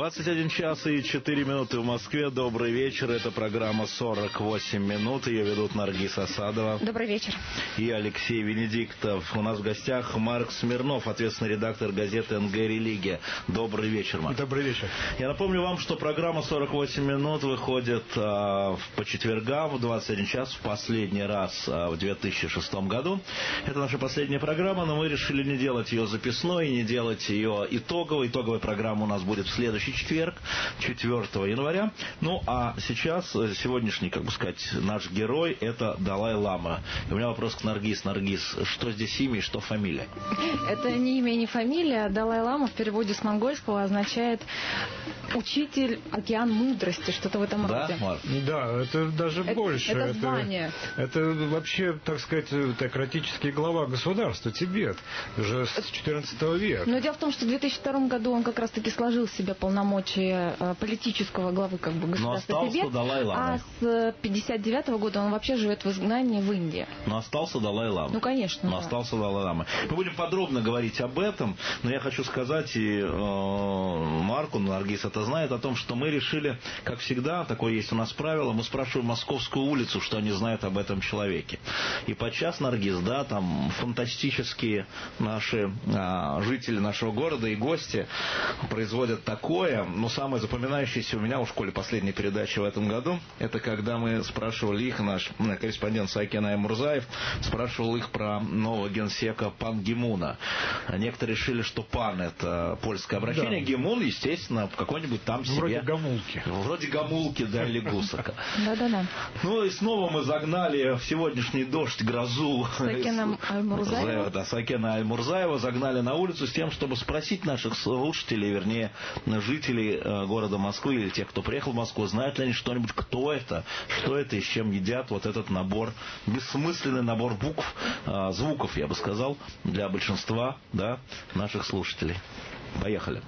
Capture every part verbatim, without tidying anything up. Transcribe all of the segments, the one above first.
двадцать один час и четыре минуты в Москве. Добрый вечер. Это программа «сорок восемь минут». Ее ведут Наргиз Асадова. Добрый вечер. И Алексей Венедиктов. У нас в гостях Марк Смирнов, ответственный редактор газеты «эн гэ Религия». Добрый вечер, Марк. Добрый вечер. Я напомню вам, что программа «сорок восемь минут» выходит а, по четвергам в двадцать один час в последний раз а, в две тысячи шестом году. Это наша последняя программа, но мы решили не делать ее записной, не делать ее итоговой. Итоговая программа у нас будет в следующий четверг, четвёртого января. Ну, а сейчас, сегодняшний, как бы сказать, наш герой – это Далай-лама. И у меня вопрос к Наргиз. Наргиз, что здесь имя и что фамилия? Это не имя и не фамилия. Далай-лама в переводе с монгольского означает «учитель, океан мудрости», что-то в этом да, роде. Марк? Да, это даже это, больше. Это звание. Это, это вообще, так сказать, теократический глава государства Тибет, уже с четырнадцатого века. Но дело в том, что в две тысячи втором году он как раз-таки сложил в себе полномочия политического главы как бы государства Тибет, а с пятьдесят девятого года он вообще живет в изгнании в Индии. Но остался Далай-лама. Ну, конечно. Но да. остался Далай-лама. Мы будем подробно говорить об этом, но я хочу сказать и э, Марку, Наргиз это знает, о том, что мы решили, как всегда, такое есть у нас правило, мы спрашиваем Московскую улицу, что они знают об этом человеке. И подчас, Наргиз, да, там фантастические наши а, жители нашего города и гости производят такое, но самое запоминающееся у меня в школе последней передачи в этом году, это когда мы спрашивали их, наш корреспондент Сакен Аймурзаев спрашивал их про нового генсека Пан Ги Муна. Некоторые решили, что Пан это польское обращение, да. Гимун, естественно, какой-нибудь там себе... Вроде Гамулки. Вроде Гамулки, да, или Гусака. Да-да-да. Ну и снова мы загнали в сегодняшний дождь, грозу Сакена Аймурзаева. Да, Сакена Аймурзаева загнали на улицу с тем, чтобы спросить наших слушателей, вернее, жителей города Москвы или тех, кто приехал в Москву, знают ли они что-нибудь, кто это, что это и с чем едят вот этот набор, бессмысленный набор букв, звуков, я бы сказал, для большинства, да, наших слушателей. Поехали.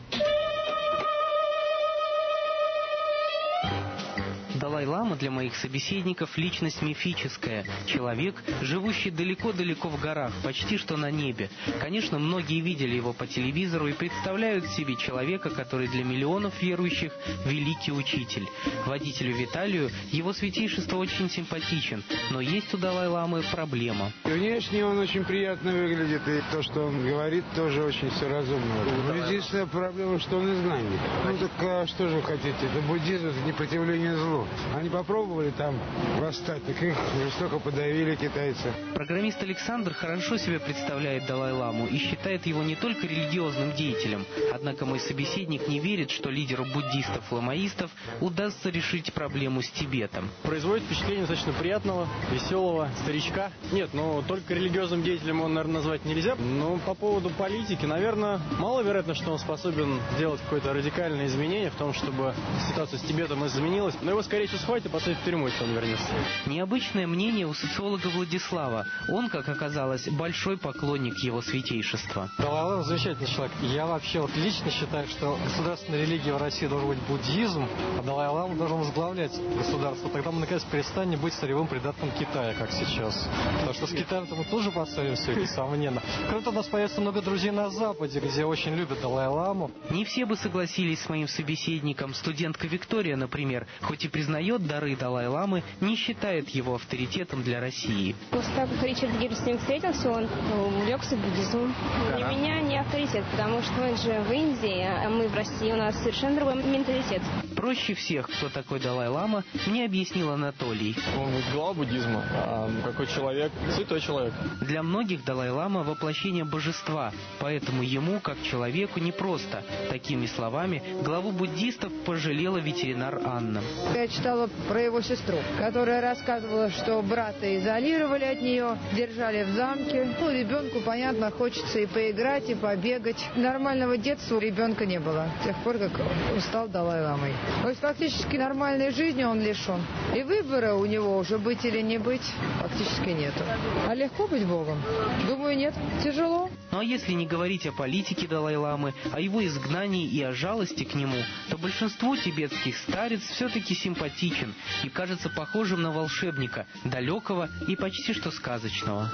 Далай-лама для моих собеседников личность мифическая. Человек, живущий далеко-далеко в горах, почти что на небе. Конечно, многие видели его по телевизору и представляют себе человека, который для миллионов верующих великий учитель. Водителю Виталию его святейшество очень симпатичен, но есть у Далай-ламы проблема. Внешне он очень приятно выглядит, и то, что он говорит, тоже очень все разумно. Единственная проблема, что он изгнанник. Ну так а что же вы хотите? Это буддизм, это непротивление злу. Они попробовали там восстать, так их жестоко подавили китайцы. Программист Александр хорошо себе представляет Далай-ламу и считает его не только религиозным деятелем. Однако мой собеседник не верит, что лидеру буддистов-ламаистов удастся решить проблему с Тибетом. Производит впечатление достаточно приятного, веселого старичка. Нет, ну только религиозным деятелем он, наверное, назвать нельзя. Но по поводу политики, наверное, маловероятно, что он способен сделать какое-то радикальное изменение в том, чтобы ситуация с Тибетом изменилась. Но его скорее всего схватит и посадят в тюрьму, если он вернется. Необычное мнение у социолога Владислава. Он, как оказалось, большой поклонник его святейшества. Далай-лама замечательный человек. Я вообще вот лично считаю, что государственная религия в России должен быть буддизм, а Далай-лама должен возглавлять государство. Тогда мы, наконец, перестанем быть сырьевым придатком Китая, как сейчас. Потому что с Китаем-то мы тоже поссоримся, несомненно. Кроме того, у нас появится много друзей на Западе, где очень любят Далай-ламу. Не все бы согласились с моим собеседником. Студентка Виктория, например, хоть и признает дары Далай-ламы, не считает его авторитетом для России. После того, как Ричард Гир с ним встретился, он увлекся буддизмом. Для меня не авторитет, потому что он же в Индии, а мы в России, у нас совершенно другой менталитет. Проще всех, кто такой Далай-лама, мне объяснил Анатолий. Он глава буддизма, а какой человек, святой человек. Для многих Далай-лама воплощение божества, поэтому ему, как человеку, непросто. Такими словами главу буддистов пожалела ветеринар Анна. Я читала про его сестру, которая рассказывала, что брата изолировали от нее, держали в замке. Ну, ребенку, понятно, хочется и поиграть, и побегать. Нормального детства у ребенка не было, с тех пор, как он стал Далай-ламой. То есть фактически нормальной жизни он лишен. И выбора у него уже быть или не быть фактически нету. А легко быть Богом? Думаю, нет. Тяжело. Ну а если не говорить о политике Далай-ламы, о его изгнании и о жалости к нему, то большинству тибетских старец все-таки симпатичен и кажется похожим на волшебника, далекого и почти что сказочного.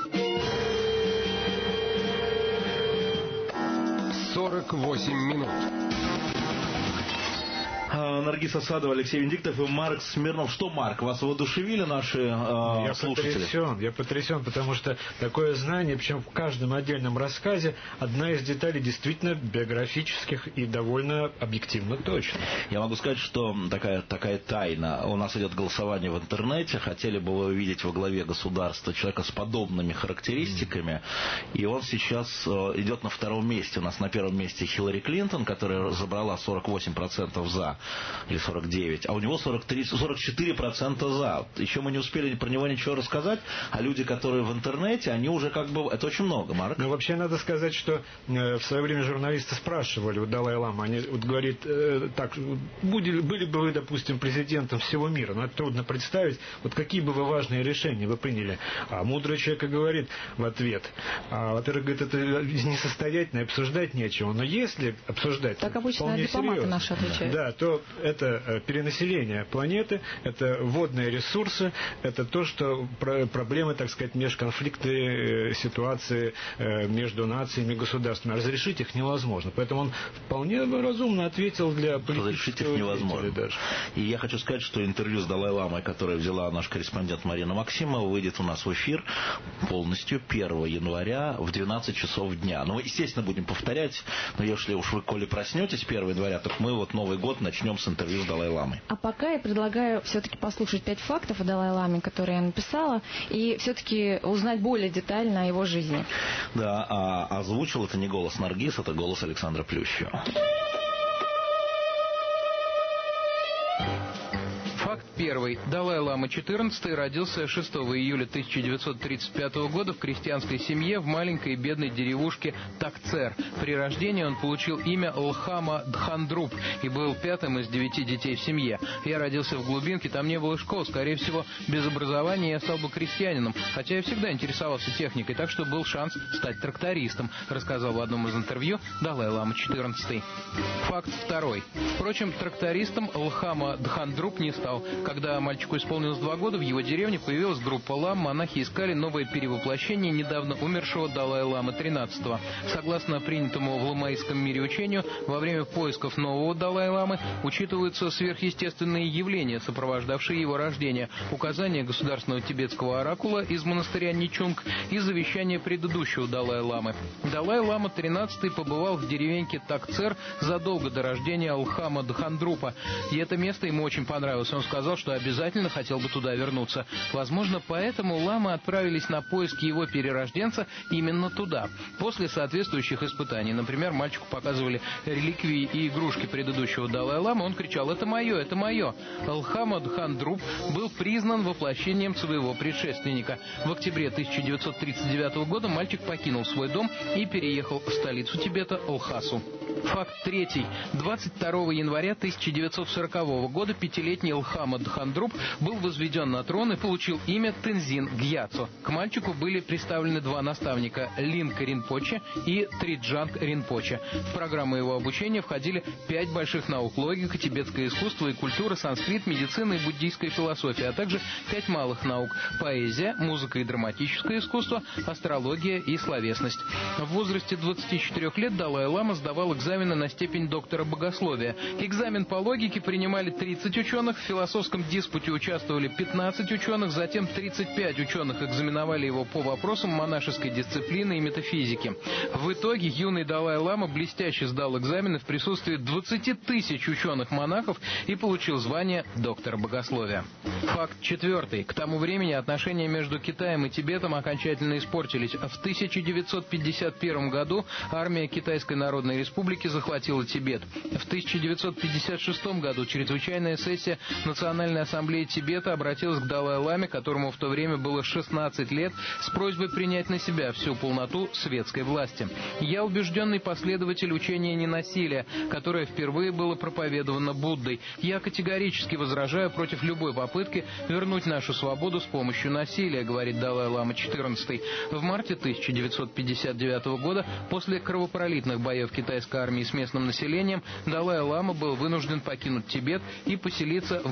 сорок восемь минут. Наргиз Асадова, Алексей Венедиктов и Марк Смирнов. Что, Марк, вас воодушевили наши э, я слушатели? Потрясен, я потрясен, потому что такое знание, причем в каждом отдельном рассказе, одна из деталей действительно биографических и довольно объективно точно. Я могу сказать, что такая, такая тайна. У нас идет голосование в интернете. Хотели бы вы увидеть во главе государства человека с подобными характеристиками. И он сейчас э, идет на втором месте. У нас на первом месте Хиллари Клинтон, которая забрала сорок восемь процентов за, или сорок девять процентов, а у него сорок три, сорок четыре процента за. Еще мы не успели про него ничего рассказать, а люди, которые в интернете, они уже как бы... Это очень много, Марк. Ну, вообще, надо сказать, что э, в свое время журналисты спрашивали у Далай-ламы, они вот говорит, э, так, были, были бы вы, допустим, президентом всего мира, но это трудно представить, вот какие бы вы важные решения вы приняли. А мудрый человек и говорит в ответ, а, во-первых, говорит, это несостоятельно, обсуждать нечего, но если обсуждать, так обычно дипломаты наши отвечают. Да, то это перенаселение планеты, это водные ресурсы, это то, что проблемы, так сказать, межконфликты, ситуации между нациями и государствами. Разрешить их невозможно. Поэтому он вполне разумно ответил для политического... Разрешить их невозможно. Даже. И я хочу сказать, что интервью с Далай-ламой, которое взяла наш корреспондент Марина Максимова, выйдет у нас в эфир полностью первого января в двенадцать часов дня. Ну, естественно, будем повторять, но если уж вы, коли проснетесь первого января, так мы вот Новый год начнем с интервью с Далай-ламой. А пока я предлагаю все-таки послушать пять фактов о Далай-ламе, которые я написала, и все-таки узнать более детально о его жизни. Да, а озвучил это не голос Наргиз, это голос Александра Плющева. Первый. Далай-лама четырнадцатый родился шестого июля тысяча девятьсот тридцать пятого года в крестьянской семье в маленькой и бедной деревушке Такцер. При рождении он получил имя Лхама Дхандруп и был пятым из девяти детей в семье. Я родился в глубинке, там не было школ, скорее всего, без образования я стал бы крестьянином, хотя я всегда интересовался техникой, так что был шанс стать трактористом, рассказал в одном из интервью Далай-лама четырнадцатый. Факт второй. Впрочем, трактористом Лхама Дхандруп не стал. Когда мальчику исполнилось два года, в его деревне появилась группа лам, монахи искали новое перевоплощение недавно умершего Далай-ламы тринадцатого. Согласно принятому в ламаистском мире учению, во время поисков нового Далай-ламы учитываются сверхъестественные явления, сопровождавшие его рождение, указания государственного тибетского оракула из монастыря Ничунг и завещание предыдущего Далай-ламы. Далай-лама тринадцатый побывал в деревеньке Такцер задолго до рождения Лхама Дхандрупа, и это место ему очень понравилось. Он сказал, что обязательно хотел бы туда вернуться. Возможно, поэтому ламы отправились на поиски его перерожденца именно туда. После соответствующих испытаний, например, мальчику показывали реликвии и игрушки предыдущего Далай-ламы, он кричал: «Это мое, это мое!» Лхама Дхандруп был признан воплощением своего предшественника. В октябре тысяча девятьсот тридцать девятого года мальчик покинул свой дом и переехал в столицу Тибета Лхасу. Факт третий. двадцать второго января тысяча девятьсот сорокового года пятилетний Лхама Дхандруп был возведен на трон и получил имя Тензин Гьяцо. К мальчику были представлены два наставника – Линка Ринпоче и Триджанг Ринпоче. В программу его обучения входили пять больших наук – логика, тибетское искусство и культура, санскрит, медицина и буддийская философия, а также пять малых наук – поэзия, музыка и драматическое искусство, астрология и словесность. В возрасте двадцати четырёх лет Далай-лама сдавал экзамены на степень доктора богословия. Экзамен по логике принимали тридцать ученых, в философском диспуте участвовали пятнадцать ученых, затем тридцать пять ученых экзаменовали его по вопросам монашеской дисциплины и метафизики. В итоге юный Далай-лама блестяще сдал экзамены в присутствии двадцати тысяч ученых-монахов и получил звание доктора богословия. Факт четвертый. К тому времени отношения между Китаем и Тибетом окончательно испортились. В тысяча девятьсот пятьдесят первом году армия Китайской Народной Республики захватила Тибет. В тысяча девятьсот пятьдесят шестом году чрезвычайная сессия Национальной ассамблеи Тибета обратилась к Далай-ламе, которому в то время было шестнадцать лет, с просьбой принять на себя всю полноту светской власти. «Я убежденный последователь учения ненасилия, которое впервые было проповедовано Буддой. Я категорически возражаю против любой попытки вернуть нашу свободу с помощью насилия», говорит Далай-лама четырнадцатый. В марте тысяча девятьсот пятьдесят девятого года, после кровопролитных боев китайской армии с местным населением, Далай-лама был вынужден покинуть Тибет и поселиться в индийском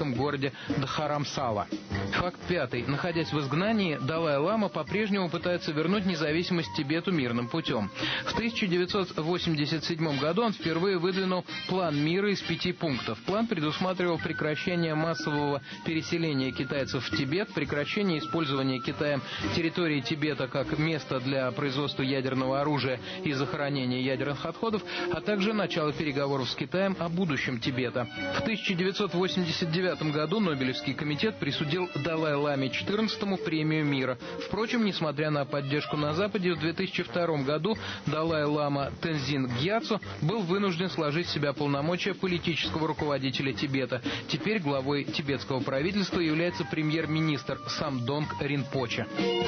тибетском городе Дхарамсала. Факт пятый. Находясь в изгнании, Далай-лама по-прежнему пытается вернуть независимость Тибету мирным путем. В тысяча девятьсот восемьдесят седьмом году он впервые выдвинул план мира из пяти пунктов. План предусматривал прекращение массового переселения китайцев в Тибет, прекращение использования Китаем территории Тибета как место для производства ядерного оружия и захоронения ядерных отходов, а также начало переговоров с Китаем о будущем Тибета. В тысяча девятьсот восемьдесят девятом году Нобелевский комитет присудил Далай-ламе четырнадцатому премию мира. Впрочем, несмотря на поддержку на Западе, в две тысячи втором году Далай-лама Тензин Гьяцу был вынужден сложить в себя полномочия политического руководителя Тибета. Теперь главой тибетского правительства является премьер-министр Самдонг Ринпоче.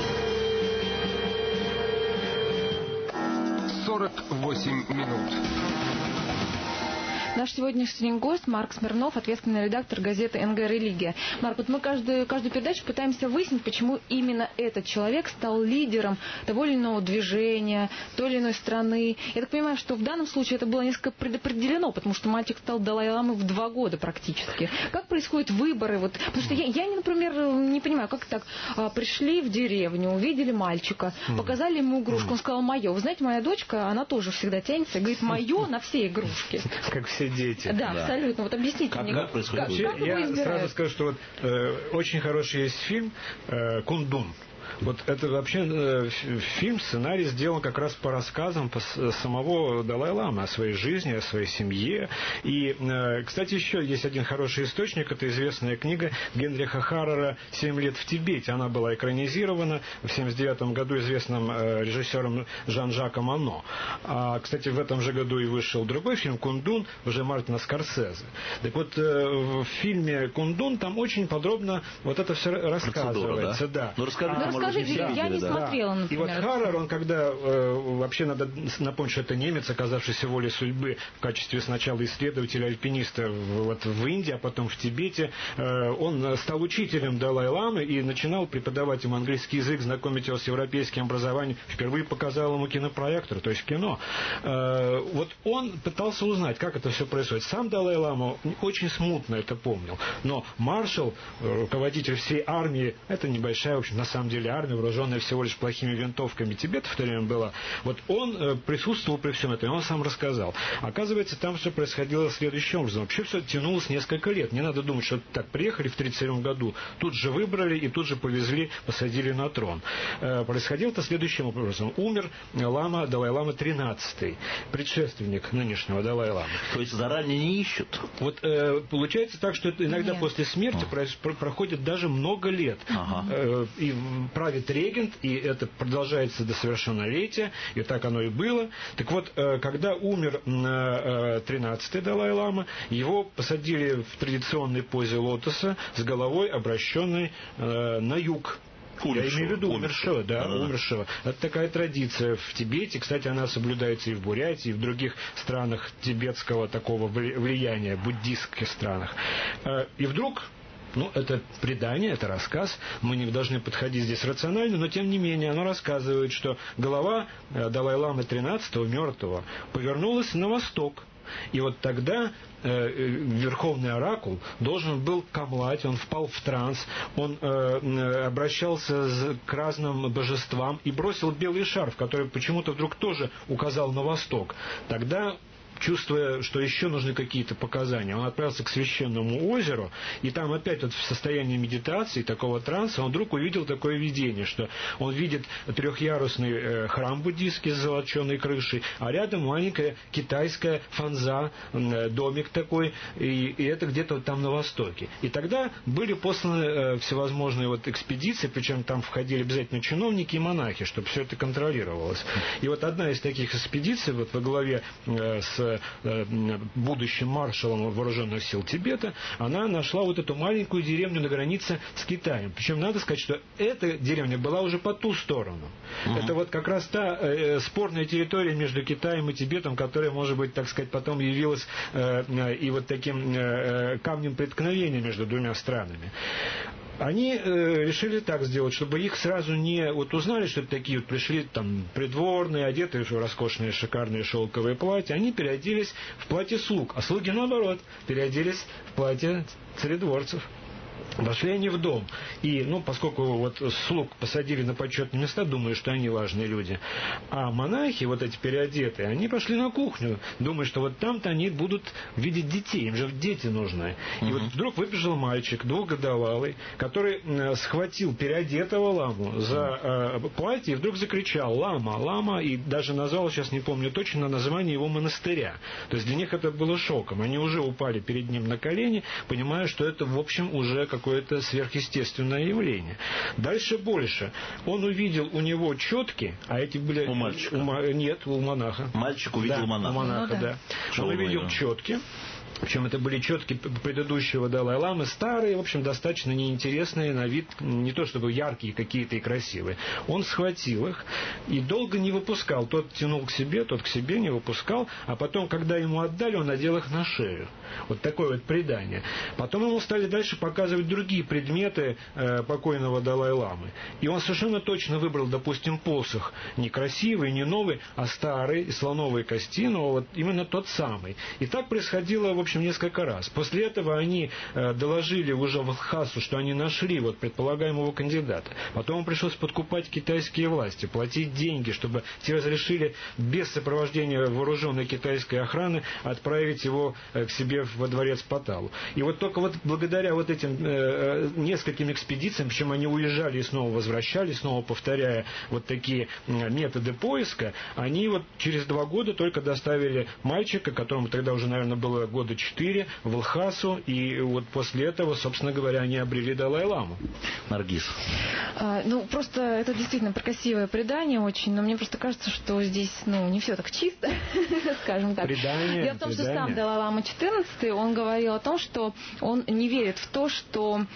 сорок восемь минут. Наш сегодняшний гость Марк Смирнов, ответственный редактор газеты эн гэ «Религия». Марк, вот мы каждую, каждую передачу пытаемся выяснить, почему именно этот человек стал лидером того или иного движения, той или иной страны. Я так понимаю, что в данном случае это было несколько предопределено, потому что мальчик стал Далай-ламой в два года практически. Как происходят выборы? Вот, потому что я, я, например, не понимаю, как так а, пришли в деревню, увидели мальчика, показали ему игрушку, он сказал «моё». Вы знаете, моя дочка, она тоже всегда тянется и говорит «моё» на все игрушки. Как все дети. Да, да, абсолютно. Вот объясните как, мне, как происходит. Как, как я сразу скажу, что вот, э, очень хороший есть фильм э, «Кундун». Вот это вообще э, фильм, сценарий сделан как раз по рассказам по самого Далай-ламы о своей жизни, о своей семье. И, э, кстати, еще есть один хороший источник. Это известная книга Генриха Харрера «Семь лет в Тибете». Она была экранизирована в семьдесят девятом году известным э, режиссером Жан-Жаком Анно. А, кстати, в этом же году и вышел другой фильм «Кундун» уже Мартина Скорсезе. Так вот, э, в фильме «Кундун» там очень подробно вот это все рассказывается. Процедура, да? Да. Ну, расскажите, а, Скажите, да. я не да. смотрела, например. И вот Харрер, он когда, э, вообще надо напомнить, что это немец, оказавшийся волей судьбы в качестве сначала исследователя-альпиниста в, вот, в Индии, а потом в Тибете, э, он стал учителем Далай-ламы и начинал преподавать ему английский язык, знакомить его с европейским образованием, впервые показал ему кинопроектор, то есть кино. Э, вот он пытался узнать, как это все происходит. Сам Далай-лама очень смутно это помнил, но маршал, руководитель всей армии, это небольшая, в общем, на самом деле армия, вооруженная всего лишь плохими винтовками Тибета в то время была, вот он э, присутствовал при всем этом, и он сам рассказал. Оказывается, там все происходило следующим образом. Вообще все тянулось несколько лет. Не надо думать, что так приехали в тридцать седьмом году, тут же выбрали и тут же повезли, посадили на трон. Э, происходило это следующим образом. Умер лама, Далай-лама тринадцатый, предшественник нынешнего Далай-ламы. То есть заранее не ищут? Вот э, получается так, что это иногда Нет. после смерти ага. про- проходит даже много лет. Ага. Э, и правит регент, и это продолжается до совершеннолетия, и так оно и было. Так вот, когда умер тринадцатый Далай-лама, его посадили в традиционной позе лотоса с головой, обращенной на юг. Умершего. Я имею в виду умершего, умершего да, да, умершего. Это такая традиция в Тибете. Кстати, она соблюдается и в Бурятии, и в других странах тибетского такого влияния, буддистских странах. И вдруг... Ну, это предание, это рассказ. Мы не должны подходить здесь рационально, но тем не менее оно рассказывает, что голова Далай-ламы тринадцатого, мертвого, повернулась на восток. И вот тогда э, верховный оракул должен был камлать, он впал в транс, он э, обращался к разным божествам и бросил белый шарф, который почему-то вдруг тоже указал на восток. Тогда, чувствуя, что еще нужны какие-то показания, он отправился к священному озеру, и там опять вот в состоянии медитации, такого транса, он вдруг увидел такое видение, что он видит трехъярусный э, храм буддийский с золоченой крышей, а рядом маленькая китайская фанза, э, домик такой, и, и это где-то вот там на востоке. И тогда были посланы э, всевозможные вот экспедиции, причем там входили обязательно чиновники и монахи, чтобы все это контролировалось. И вот одна из таких экспедиций, вот во главе э, с будущим маршалом вооруженных сил Тибета, она нашла вот эту маленькую деревню на границе с Китаем. Причем надо сказать, что эта деревня была уже по ту сторону. Uh-huh. Это вот как раз та э, спорная территория между Китаем и Тибетом, которая, может быть, так сказать, потом явилась э, и вот таким э, камнем преткновения между двумя странами. Они э, решили так сделать, чтобы их сразу не вот узнали, что это такие вот пришли там придворные, одетые в роскошные шикарные шелковые платья. Они переоделись в платье слуг, а слуги наоборот переоделись в платье царедворцев. Вошли они в дом. И, ну, поскольку вот слуг посадили на почетные места, думаю, что они важные люди. А монахи, вот эти переодетые, они пошли на кухню, думая, что вот там-то они будут видеть детей. Им же дети нужны. И угу. вот вдруг выбежал мальчик, двухгодовалый, который э, схватил переодетого ламу за э, платье и вдруг закричал: «Лама, лама!» И даже назвал, сейчас не помню точно, название его монастыря. То есть для них это было шоком. Они уже упали перед ним на колени, понимая, что это, в общем, уже какое-то сверхъестественное явление. Дальше больше. Он увидел у него четки, а эти были... У мальчика? У, нет, у монаха. Мальчик увидел да, монаха. У монаха, ну, да. да. Он увидел четки. Причем это были четки предыдущего Далай-ламы, старые, в общем, достаточно неинтересные на вид, не то чтобы яркие какие-то и красивые. Он схватил их и долго не выпускал. Тот тянул к себе, тот к себе не выпускал, а потом, когда ему отдали, он надел их на шею. Вот такое вот предание. Потом ему стали дальше показывать другие предметы э, покойного Далай-ламы. И он совершенно точно выбрал, допустим, посох. Не красивый, не новый, а старый, из слоновой кости, но вот именно тот самый. И так происходило, в общем, несколько раз. После этого они э, доложили уже в Лхасу, что они нашли вот предполагаемого кандидата. Потом им пришлось подкупать китайские власти, платить деньги, чтобы те разрешили без сопровождения вооруженной китайской охраны отправить его э, к себе во дворец Паталу. И вот только вот благодаря вот этим э, нескольким экспедициям, причем они уезжали и снова возвращались, снова повторяя вот такие э, методы поиска, они вот через два года только доставили мальчика, которому тогда уже, наверное, было года четыре, в Лхасу, и вот после этого, собственно говоря, они обрели Далай-ламу. Наргиз. А, ну, просто это действительно красивое предание очень, но мне просто кажется, что здесь, ну, не все так чисто, скажем так. Предание, Дело в том, предание. что сам Далай-лама четырнадцатый, он говорил о том, что он не верит в то, что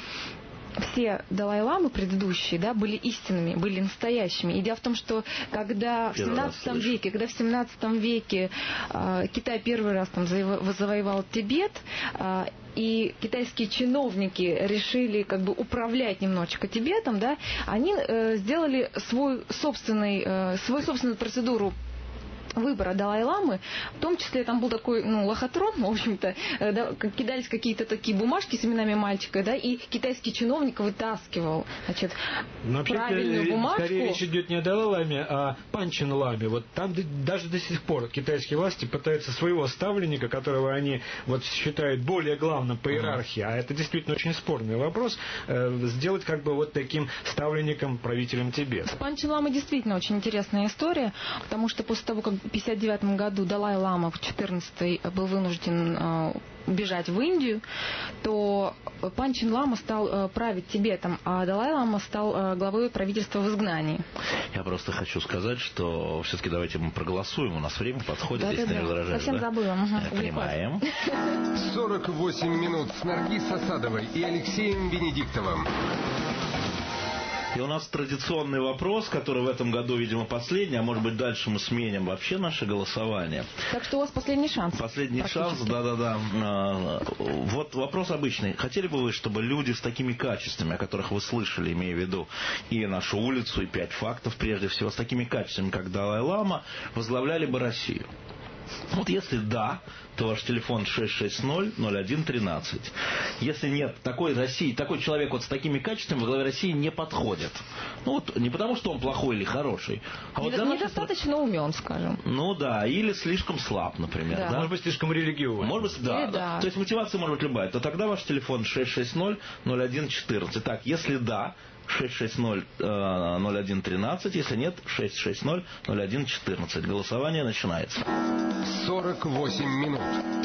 все Далай-ламы предыдущие, да, были истинными, были настоящими. И дело в том, что когда в семнадцатом веке, когда в семнадцатом веке э, Китай первый раз там завоевал Тибет, э, и китайские чиновники решили как бы управлять немножечко Тибетом, да, они э, сделали свой собственный, э, свою собственную процедуру выбора Далай-ламы, в том числе там был такой, ну, лохотрон, в общем-то, да, кидались какие-то такие бумажки с именами мальчика, да, и китайский чиновник вытаскивал, значит, но правильную бумажку. Скорее речь идет не о Далай-ламе, а Панчин-ламе. Вот там даже до сих пор китайские власти пытаются своего ставленника, которого они вот считают более главным по иерархии, а это действительно очень спорный вопрос, э, сделать как бы вот таким ставленником, правителем Тибета. С Панчин-ламой действительно очень интересная история, потому что после того, как в пятьдесят девятом году Далай-лама в четырнадцатый был вынужден э, бежать в Индию, то Панчин-лама стал э, править Тибетом, а Далай-лама стал э, главой правительства в изгнании. Я просто хочу сказать, что все-таки давайте мы проголосуем, у нас время подходит, да, если да, ты не возражаешь. Совсем да? забыла. Угу. Понимаем. сорок восемь минут с Наргиз Асадовой и Алексеем Венедиктовым. И у нас традиционный вопрос, который в этом году, видимо, последний, а может быть дальше мы сменим вообще наше голосование. Так что у вас последний шанс. Последний шанс, да-да-да. Вот вопрос обычный. Хотели бы вы, чтобы люди с такими качествами, о которых вы слышали, имея в виду и нашу улицу, и пять фактов, прежде всего, с такими качествами, как Далай-лама, возглавляли бы Россию? Вот если да, то ваш телефон шесть шесть ноль ноль один тринадцать. Если нет, такой России, такой человек вот с такими качествами во главе России не подходит. Ну вот не потому, что он плохой или хороший, а вот недостаточно нашей... умен, скажем. Ну да, или слишком слаб, например. Да. Да? Может быть, слишком религиозный. Может быть, да, да. да. То есть мотивация может быть любая. То тогда ваш телефон шесть шесть ноль ноль один четырнадцать. Так, если да, шесть шесть ноль ноль один тринадцать, если нет, шесть шесть ноль ноль один четырнадцать. Голосование начинается. сорок восемь минут.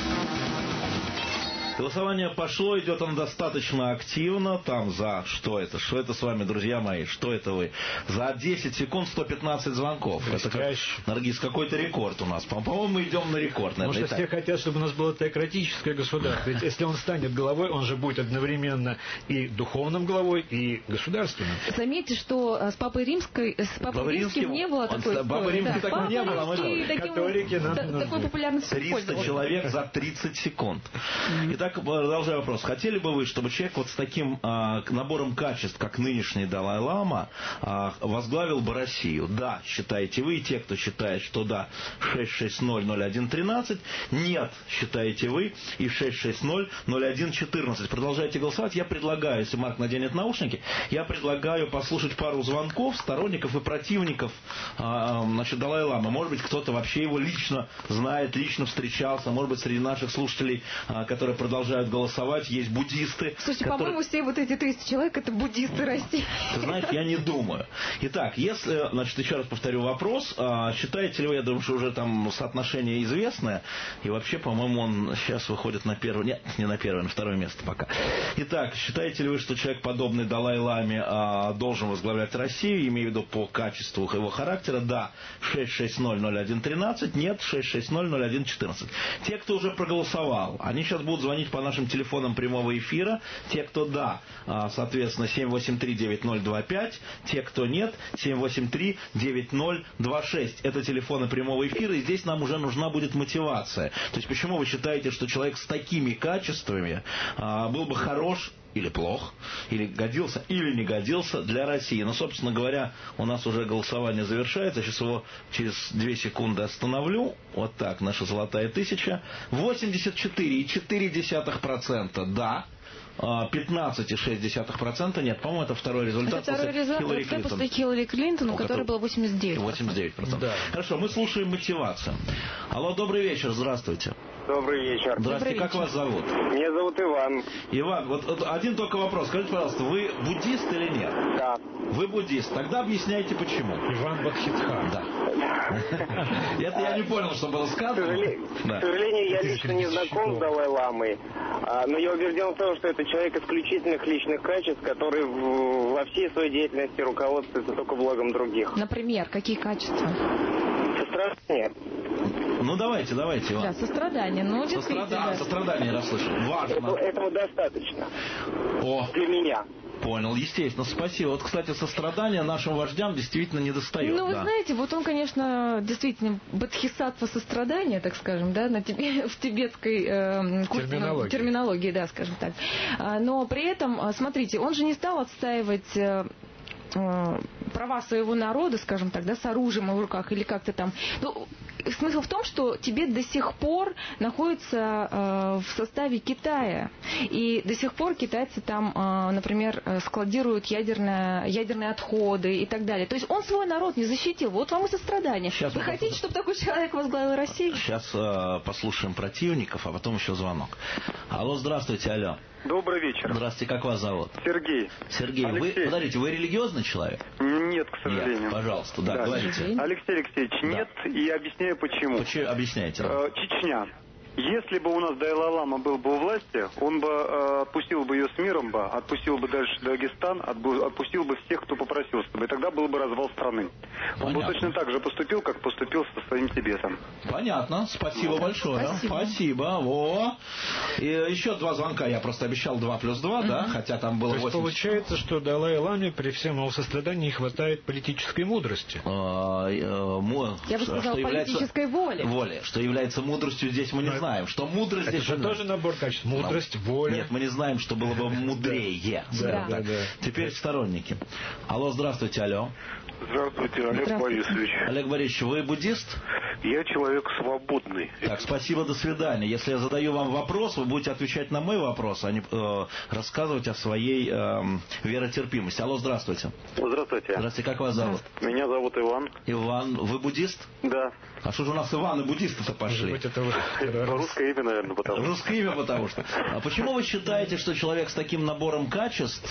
Голосование пошло, идет оно достаточно активно. Там за что это? Что это с вами, друзья мои? Что это вы? За десять секунд сто пятнадцать звонков. Это как, Наргиз, какой-то рекорд у нас. По-моему, мы идем на рекорд. Может, Итак. все хотят, чтобы у нас было теократическое государство. Ведь если он станет главой, он же будет одновременно и духовным главой, и государственным. Заметьте, что с Папой Римской, с Папой Римским не было такой истории. Папой Римским да, так не было. Католики нам такой популярностью триста человек за тридцать секунд. Итак, Итак, продолжаю вопрос. Хотели бы вы, чтобы человек вот с таким а, набором качеств, как нынешний Далай-лама, а, возглавил бы Россию? Да, считаете вы, и те, кто считает, что да, шесть шесть ноль ноль один тринадцать. Нет, считаете вы, и шесть шесть ноль ноль один четырнадцать. Продолжайте голосовать. Я предлагаю, если Марк наденет наушники, я предлагаю послушать пару звонков сторонников и противников а, значит, Далай-ламы. Может быть, кто-то вообще его лично знает, лично встречался. Может быть, среди наших слушателей, а, которые продолжают голосовать, есть буддисты. Слушайте, которые... по-моему, все вот эти тысячи человек это буддисты России. Ты знаешь, я не думаю. Итак, если, значит, еще раз повторю вопрос, а, считаете ли вы, я думаю, что уже там соотношение известное, и вообще, по-моему, он сейчас выходит на первое, нет, не на первое, на второе место пока. Итак, считаете ли вы, что человек, подобный Далай-ламе, а, должен возглавлять Россию, имею в виду по качеству его характера? Да, шесть шесть ноль ноль один тринадцать, нет, шесть шесть ноль ноль один четырнадцать. Те, кто уже проголосовал, они сейчас будут звонить по нашим телефонам прямого эфира. Те, кто да, соответственно, семь восемь три девять ноль два пять. Те, кто нет, семь восемь три девять ноль два шесть. Это телефоны прямого эфира, и здесь нам уже нужна будет мотивация. То есть, почему вы считаете, что человек с такими качествами а, был бы хорош или плох, или годился, или не годился для России? Но, собственно говоря, у нас уже голосование завершается. Сейчас его через две секунды остановлю. Вот так, наша золотая тысяча. восемьдесят четыре и четыре десятых процента да. пятнадцать и шесть десятых процента нет. По-моему, это второй результат это второй после Хиллари результат Клинтон. после Хиллари Клинтон, у которой было восемьдесят девять процентов. восемьдесят девять процентов. Да. Хорошо, мы слушаем мотивацию. Алло, добрый вечер, здравствуйте. Добрый вечер. Здравствуйте, Добрый как вечер. вас зовут? Меня зовут Иван. Иван, вот, вот один только вопрос. Скажите, пожалуйста, вы буддист или нет? Да. Вы буддист. Тогда объясняйте, почему. Иван Бадхидхар. Да. Это я не понял, что было сказано. К сожалению, я лично не знаком с Далай-ламой, но я убежден в том, что это человек исключительных личных качеств, который во всей своей деятельности руководствуется только благом других. Например, какие качества? Сострадание. Ну, давайте, давайте, Иван. Да, сострадание. Ну, действительно. Сострадание, сострадание я расслышал. Важно. Этого, этого достаточно. О. Для меня. Понял, естественно, спасибо. Вот, кстати, сострадание нашим вождям действительно не достает. Ну, вы да. знаете, вот он, конечно, действительно бодхисаттва сострадания, так скажем, да, на тебе, в тибетской э, терминологии. терминологии, да, скажем так. А, но при этом, смотрите, он же не стал отстаивать э, э, права своего народа, скажем так, да, с оружием в руках или как-то там. Ну, смысл в том, что Тибет до сих пор находится э, в составе Китая. И до сих пор китайцы там, э, например, складируют ядерное, ядерные отходы и так далее. То есть он свой народ не защитил. Вот вам и сострадание. Сейчас Вы мы хотите, чтобы такой человек возглавил Россию? Сейчас э, послушаем противников, а потом еще звонок. Алло, здравствуйте, алло. Добрый вечер. Здравствуйте, как вас зовут? Сергей. Сергей, Алексей. вы, подождите, вы религиозный человек? Нет, к сожалению. Нет, пожалуйста, да, да. говорите. Алексей Алексеевич, да. нет, и объясняю почему. Почему? Объясняйте. Э, Чечня. Если бы у нас Далай-лама был бы у власти, он бы э, отпустил бы ее с миром, бы, отпустил бы дальше Дагестан, отпустил бы всех, кто попросился бы, и тогда был бы развал страны. Понятно. Он бы точно так же поступил, как поступил со своим Тибетом. Понятно, спасибо большое. Спасибо. Спасибо. Во. И еще два звонка, я просто обещал два плюс два, mm-hmm. да, хотя там было То есть восемьдесят. получается, что Далай-ламе при всем его сострадании не хватает политической мудрости. А, э, му... Я бы сказала, политической воли. Воли. Что является мудростью, здесь мы не Но знаем. Что мудрость это здесь... же тоже набор качеств. Мудрость, Но... воля. Нет, мы не знаем, что было бы мудрее. Да, да, да. Теперь сторонники. Алло, здравствуйте, алло. Здравствуйте, Олег Здравствуйте. Борисович. Олег Борисович, вы буддист? Я человек свободный. Так, спасибо, до свидания. Если я задаю вам вопрос, вы будете отвечать на мой вопрос, а не э, рассказывать о своей э, веротерпимости. Алло, здравствуйте. Здравствуйте. Здравствуйте, как вас зовут? Меня зовут Иван. Иван, вы буддист? Да. А что же у нас Иван и буддисты-то пошли? Может быть, это вы... Русское имя, наверное, потому что. Русское имя, потому что. А почему вы считаете, что человек с таким набором качеств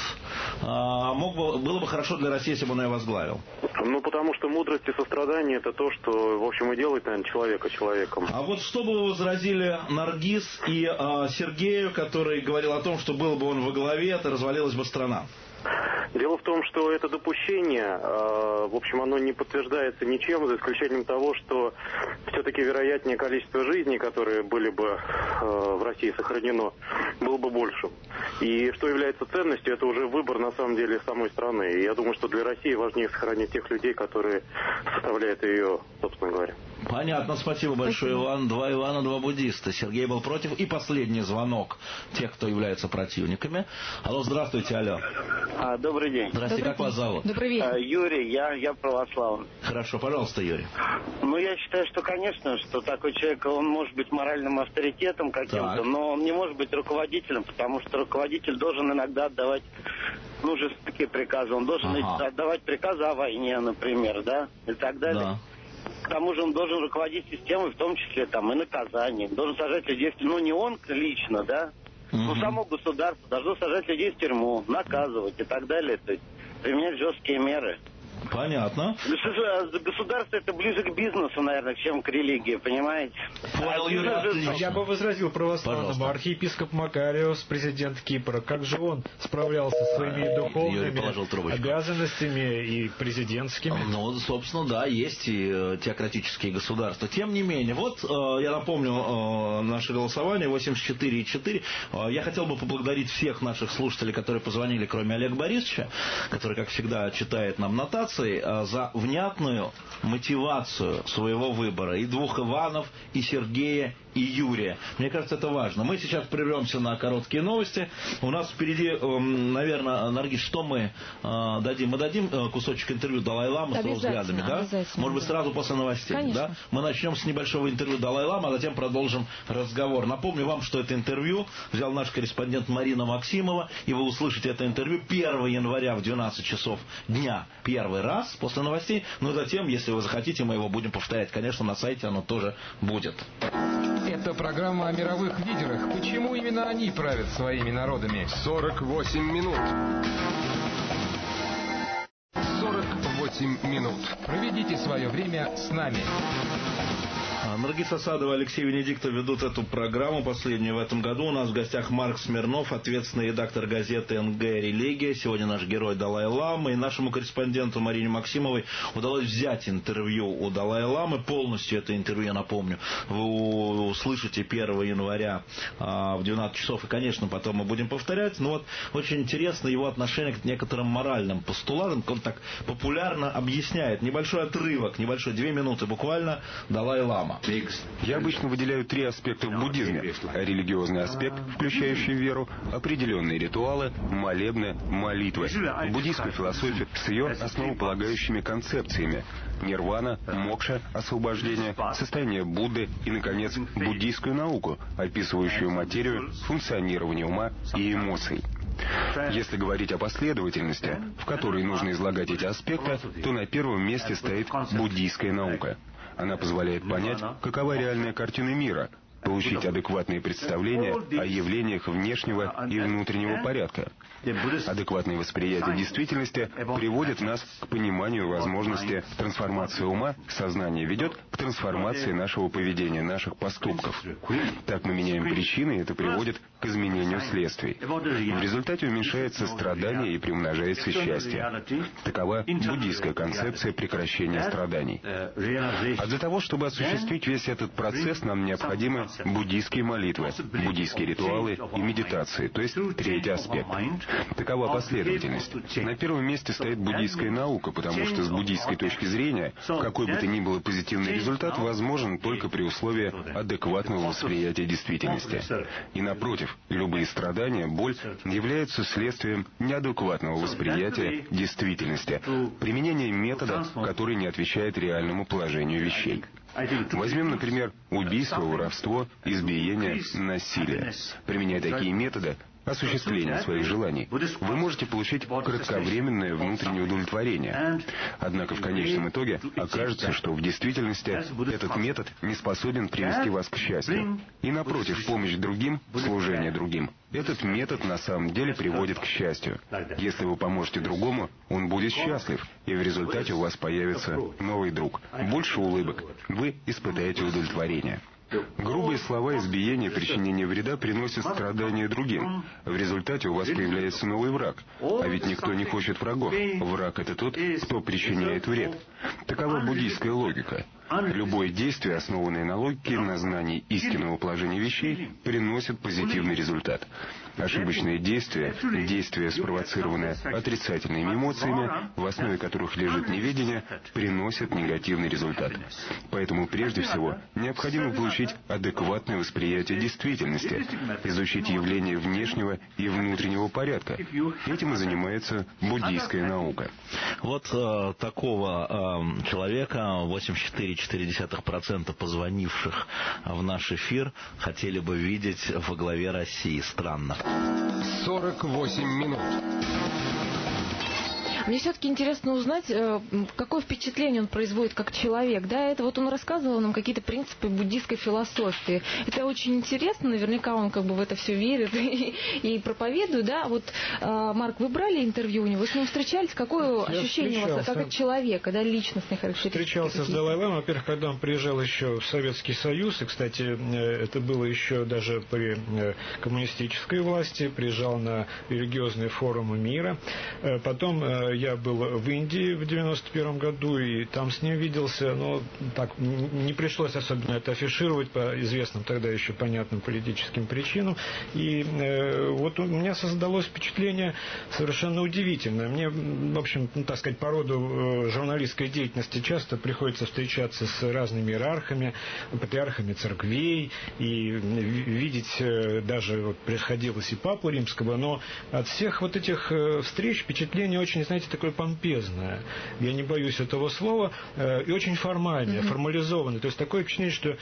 а, мог бы, было бы хорошо для России, если бы он ее возглавил? Ну, потому что мудрость и сострадание — это то, что, в общем, и делает, наверное, человека человеком. А вот что бы вы возразили Наргиз и а, Сергею, который говорил о том, что был бы он во главе, это развалилась бы страна? Дело в том, что это допущение, э, в общем, оно не подтверждается ничем, за исключением того, что все-таки вероятнее количество жизней, которые были бы э, в России сохранено, было бы больше. И что является ценностью, это уже выбор, на самом деле, самой страны. И я думаю, что для России важнее сохранить тех людей, которые составляют ее, собственно говоря. Понятно, спасибо большое, спасибо. Иван. Два Ивана, два буддиста. Сергей был против. И последний звонок тех, кто является противниками. Алло, здравствуйте, алло. А, добрый день. Здравствуйте, добрый как день. Вас зовут? Добрый вечер. А, Юрий, я, я православный. Хорошо, пожалуйста, Юрий. Ну, я считаю, что, конечно, что такой человек, он может быть моральным авторитетом каким-то, так. но он не может быть руководителем, потому что руководитель должен иногда отдавать, ну, жестокие приказы. Он должен ага. отдавать приказы о войне, например, да, и так далее. Да. К тому же он должен руководить системой, в том числе там и наказанием. Должен сажать людей в тюрьму. Ну, не он лично, да, угу. но само государство должно сажать людей в тюрьму, наказывать и так далее. То есть применять жесткие меры. Понятно. Государство это ближе к бизнесу, наверное, чем к религии, понимаете? Понял, Юрий. Я бы возразил православному. Архиепископ Макариус, президент Кипра, как же он справлялся со своими духовными обязанностями и президентскими? Ну, собственно, да, есть и теократические государства. Тем не менее, вот я напомню наше голосование восемьдесят четыре и четыре. Я хотел бы поблагодарить всех наших слушателей, которые позвонили, кроме Олега Борисовича, который, как всегда, читает нам нотации, за внятную мотивацию своего выбора. И двух Иванов, и Сергея, и Юрия. Мне кажется, это важно. Мы сейчас прервемся на короткие новости. У нас впереди, наверное, Наргиз, что мы дадим? Мы дадим кусочек интервью Далай-ламы с его взглядами, да? Может быть, сразу после новостей, конечно. Да? Мы начнем с небольшого интервью Далай-ламы, а затем продолжим разговор. Напомню вам, что это интервью взял наш корреспондент Марина Максимова, и вы услышите это интервью первого января в двенадцать часов дня. Первый раз после новостей, но затем, если вы захотите, мы его будем повторять. Конечно, на сайте оно тоже будет. Это программа о мировых лидерах. Почему именно они правят своими народами? сорок восемь минут. сорок восемь минут. Проведите свое время с нами. Наргиз Асадова и Алексей Венедиктов ведут эту программу, последнюю в этом году. У нас в гостях Марк Смирнов, ответственный редактор газеты эн гэ «Религия». Сегодня наш герой Далай-ламы. И нашему корреспонденту Марине Максимовой удалось взять интервью у Далай-ламы. Полностью это интервью, я напомню, вы услышите первого января а, в двенадцать часов. И, конечно, потом мы будем повторять. Но вот очень интересно его отношение к некоторым моральным постулатам. Он так популярно объясняет. Небольшой отрывок, небольшой, две минуты буквально, Далай-лама. Я обычно выделяю три аспекта в буддизме. Религиозный аспект, включающий веру, определенные ритуалы, молебны, молитвы. Буддийскую философию с ее основополагающими концепциями. Нирвана, мокша, освобождение, состояние Будды и, наконец, буддийскую науку, описывающую материю, функционирование ума и эмоций. Если говорить о последовательности, в которой нужно излагать эти аспекты, то на первом месте стоит буддийская наука. Она позволяет понять, какова реальная картина мира, получить адекватные представления о явлениях внешнего и внутреннего порядка. Адекватное восприятие действительности приводит нас к пониманию возможности трансформации ума, сознание ведет к трансформации нашего поведения, наших поступков. Так мы меняем причины, и это приводит к изменению следствий. В результате уменьшается страдание и приумножается счастье. Такова буддийская концепция прекращения страданий. А для того, чтобы осуществить весь этот процесс, нам необходимы буддийские молитвы, буддийские ритуалы и медитации, то есть третий аспект. Такова последовательность. На первом месте стоит буддийская наука, потому что с буддийской точки зрения какой бы то ни было позитивный результат возможен только при условии адекватного восприятия действительности. И напротив, любые страдания, боль являются следствием неадекватного восприятия действительности, применения метода, который не отвечает реальному положению вещей. Возьмем, например, убийство, воровство, избиение, насилие. Применяя такие методы осуществления своих желаний, вы можете получить кратковременное внутреннее удовлетворение. Однако в конечном итоге окажется, что в действительности этот метод не способен привести вас к счастью. И напротив, помощь другим, служение другим, этот метод на самом деле приводит к счастью. Если вы поможете другому, он будет счастлив, и в результате у вас появится новый друг. Больше улыбок. Вы испытаете удовлетворение. Грубые слова, избиения, причинение вреда приносят страдания другим. В результате у вас появляется новый враг. А ведь никто не хочет врагов. Враг — это тот, кто причиняет вред. Такова буддийская логика. Любое действие, основанное на логике, на знании истинного положения вещей, приносит позитивный результат. Ошибочные действия, действия, спровоцированные отрицательными эмоциями, в основе которых лежит неведение, приносят негативный результат. Поэтому прежде всего необходимо получить адекватное восприятие действительности, изучить явления внешнего и внутреннего порядка. Этим и занимается буддийская наука. Вот э, такого э, человека, восемьдесят четыре целых четыре десятых процента позвонивших в наш эфир, хотели бы видеть во главе России. Странно. сорок восемь минут. Мне все-таки интересно узнать, какое впечатление он производит как человек. Да, это вот он рассказывал нам какие-то принципы буддийской философии. Это очень интересно, наверняка он как бы в это все верит и, и проповедует. Да, вот, Марк, вы брали интервью у него, с ним встречались? Какое Я ощущение у вас как от человека, да, личностной характеристики? Встречался с Далай-ламой, во-первых, когда он приезжал еще в Советский Союз, и, кстати, это было еще даже при коммунистической власти, приезжал на религиозные форумы мира. Потом я был в Индии в девяносто первом году, и там с ним виделся, но так не пришлось особенно это афишировать по известным тогда еще понятным политическим причинам. И э, вот у меня создалось впечатление совершенно удивительное. Мне, в общем, ну, так сказать, по роду журналистской деятельности часто приходится встречаться с разными иерархами, патриархами церквей, и видеть даже, вот, приходилось и Папу Римского, но от всех вот этих встреч впечатление очень, знаете, такое помпезное, я не боюсь этого слова, э, и очень формальное, mm-hmm. формализованное. То есть такое впечатление, что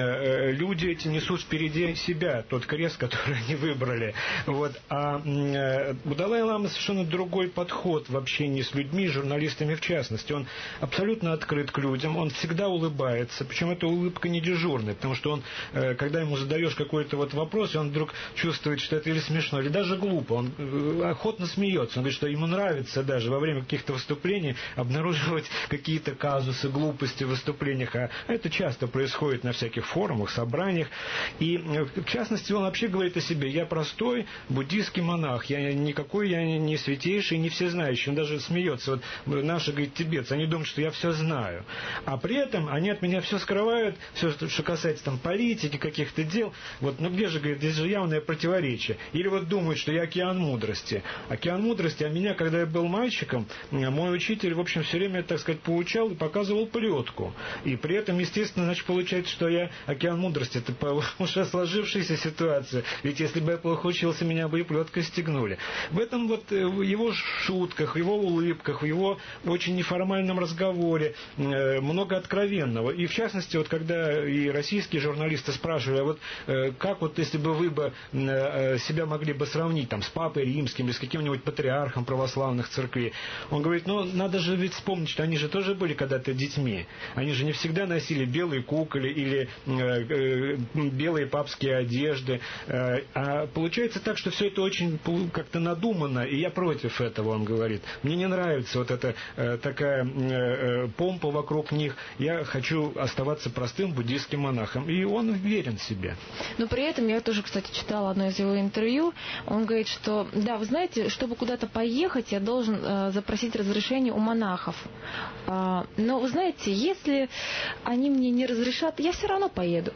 э, люди эти несут впереди себя тот крест, который они выбрали. Вот. А э, у Далай-ламы совершенно другой подход в общении с людьми, журналистами в частности. Он абсолютно открыт к людям, он всегда улыбается, причем эта улыбка не дежурная, потому что он, э, когда ему задаешь какой-то вот вопрос, и он вдруг чувствует, что это или смешно, или даже глупо, он э, охотно смеется, он говорит, что ему нравится даже во время каких-то выступлений обнаруживать какие-то казусы, глупости в выступлениях. А это часто происходит на всяких форумах, собраниях. И, в частности, он вообще говорит о себе. Я простой буддийский монах. Я никакой, я не святейший, не всезнающий. Он даже смеется. Вот наши, говорит, тибетцы, они думают, что я все знаю. А при этом они от меня все скрывают, все, что касается там политики, каких-то дел. Вот, ну где же, говорит, здесь же явное противоречие. Или вот думают, что я океан мудрости. Океан мудрости, а меня, когда я был мальчиком, мой учитель, в общем, все время, так сказать, поучал и показывал плетку. И при этом, естественно, значит, получается, что я океан мудрости. Это по уже сложившаяся ситуация. Ведь если бы я плохо учился, меня бы и плеткой стегнули. В этом вот в его шутках, в его улыбках, в его очень неформальном разговоре много откровенного. И в частности, вот когда и российские журналисты спрашивали, а вот как вот если бы вы бы себя могли бы сравнить там с Папой Римским или с каким-нибудь патриархом православных церквей, он говорит, ну, надо же ведь вспомнить, что они же тоже были когда-то детьми. Они же не всегда носили белые куколи или э, э, белые папские одежды. Э, а получается так, что все это очень как-то надумано, и я против этого, он говорит. Мне не нравится вот эта э, такая э, помпа вокруг них. Я хочу оставаться простым буддийским монахом. И он уверен в себе. Но при этом, я тоже, кстати, читала одно из его интервью, он говорит, что, да, вы знаете, чтобы куда-то поехать, я должен э, запросить разрешение у монахов. Но, вы знаете, если они мне не разрешат, я все равно поеду.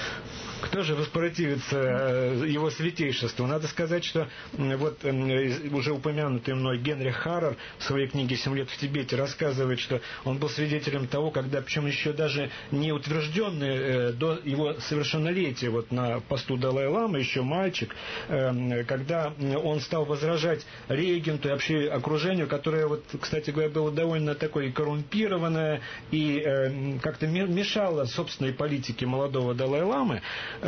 Кто же воспротивится его святейшеству? Надо сказать, что вот уже упомянутый мной Генрих Харрер в своей книге «Семь лет в Тибете» рассказывает, что он был свидетелем того, когда, причем еще даже не утвержденный до его совершеннолетия вот на посту Далай-ламы, еще мальчик, когда он стал возражать регенту и вообще окружению, которое, вот, кстати говоря, было довольно такое коррумпированное и как-то мешало собственной политике молодого Далай-ламы,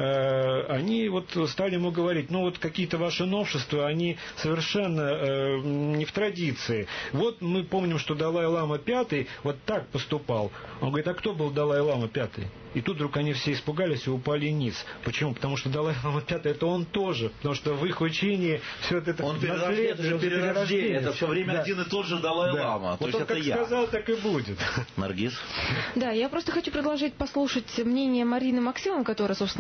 они вот стали ему говорить, ну вот какие-то ваши новшества, они совершенно э, не в традиции. Вот мы помним, что Далай-лама пятый вот так поступал. Он говорит, а кто был Далай-лама пятый? И тут вдруг они все испугались и упали ниц. Почему? Потому что Далай-лама пятый это он тоже. Потому что в их учении все это... Он перерождение, перерождение. Это все время да. один и тот же Далай-лама. Да. То вот есть он это как я. сказал, так и будет. Наргиз? Да, я просто хочу предложить послушать мнение Марины Максимовны, которая, собственно,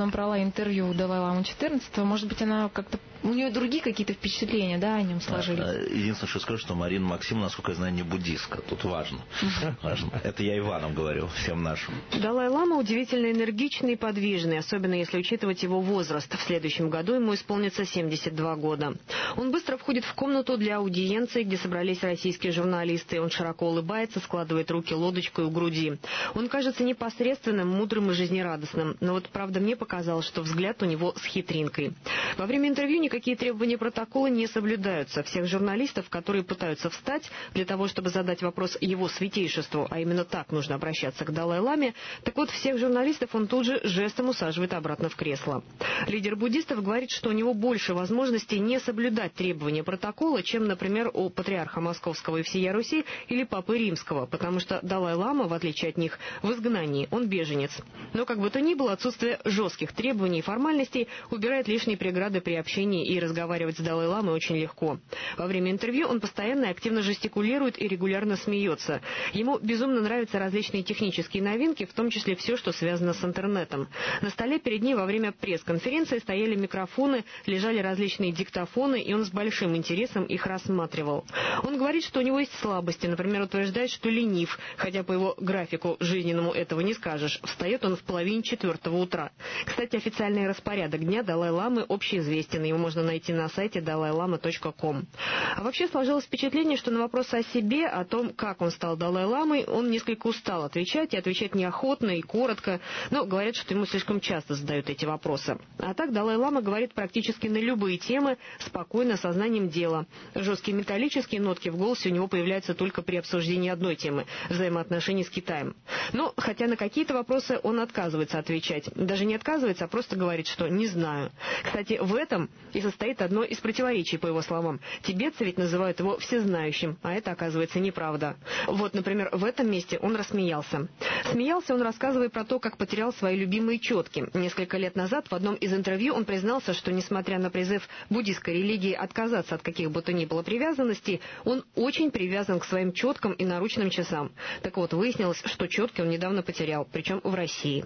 нам брала интервью у Далай-ламы четырнадцатого, может быть, она как-то... У нее другие какие-то впечатления, да, о нем сложились? Единственное, что скажу, что Марина Максимовна, насколько я знаю, не буддистка. Тут важно. важно. Это я Иваном говорю, всем нашим. Далай-лама удивительно энергичный и подвижный, особенно если учитывать его возраст. В следующем году ему исполнится семьдесят два года. Он быстро входит в комнату для аудиенции, где собрались российские журналисты. Он широко улыбается, складывает руки лодочкой у груди. Он кажется непосредственным, мудрым и жизнерадостным. Но вот, правда, мне показалось, что взгляд у него с хитринкой. Во время интервью никакие требования протокола не соблюдаются. Всех журналистов, которые пытаются встать для того, чтобы задать вопрос его святейшеству, а именно так нужно обращаться к Далай-ламе, так вот, всех журналистов он тут же жестом усаживает обратно в кресло. Лидер буддистов говорит, что у него больше возможностей не соблюдать требования протокола, чем, например, у патриарха Московского и всея Руси или Папы Римского, потому что Далай-лама, в отличие от них, в изгнании, он беженец. Но как бы то ни было, отсутствие жестких требований и формальностей убирает лишние преграды при общении, и разговаривать с Далай-ламой очень легко. Во время интервью он постоянно и активно жестикулирует и регулярно смеется. Ему безумно нравятся различные технические новинки, в том числе все, что связано с интернетом. На столе перед ним во время пресс-конференции стояли микрофоны, лежали различные диктофоны, и он с большим интересом их рассматривал. Он говорит, что у него есть слабости, например, утверждает, что ленив, хотя по его графику жизненному этого не скажешь. Встает он в половине четвертого утра. Кстати, официальный распорядок дня Далай-ламы общеизвестен, его можно найти на сайте далай лама точка ком. А вообще сложилось впечатление, что на вопрос о себе, о том, как он стал Далай-ламой, он несколько устал отвечать, и отвечать неохотно и коротко, но говорят, что ему слишком часто задают эти вопросы. А так Далай-лама говорит практически на любые темы, спокойно, сознанием дела. Жесткие металлические нотки в голосе у него появляются только при обсуждении одной темы – взаимоотношений с Китаем. Но, хотя на какие-то вопросы он отказывается отвечать. Даже не отказывается, а просто говорит, что «не знаю». Кстати, в этом и состоит одно из противоречий, по его словам. Тибетцы ведь называют его всезнающим, а это, оказывается, неправда. Вот, например, в этом месте он рассмеялся. Смеялся он, рассказывая про то, как потерял свои любимые четки. Несколько лет назад в одном из интервью он признался, что, несмотря на призыв буддийской религии отказаться от каких бы то ни было привязанностей, он очень привязан к своим четкам и наручным часам. Так вот, выяснилось, что четки он недавно потерял, причем в России.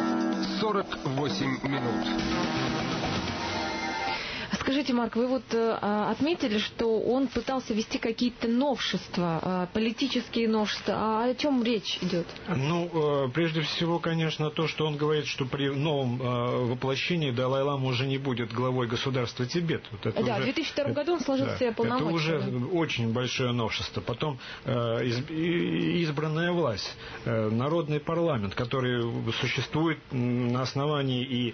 сорок восемь минут. Скажите, Марк, вы вот э, отметили, что он пытался ввести какие-то новшества, э, политические новшества. А о чем речь идет? Ну, э, прежде всего, конечно, то, что он говорит, что при новом э, воплощении Далай-лама уже не будет главой государства Тибет. Вот это да, уже, в две тысячи втором году он сложил да, себе полномочия. Это уже да. очень большое новшество. Потом э, из, избранная власть, э, народный парламент, который существует на основании и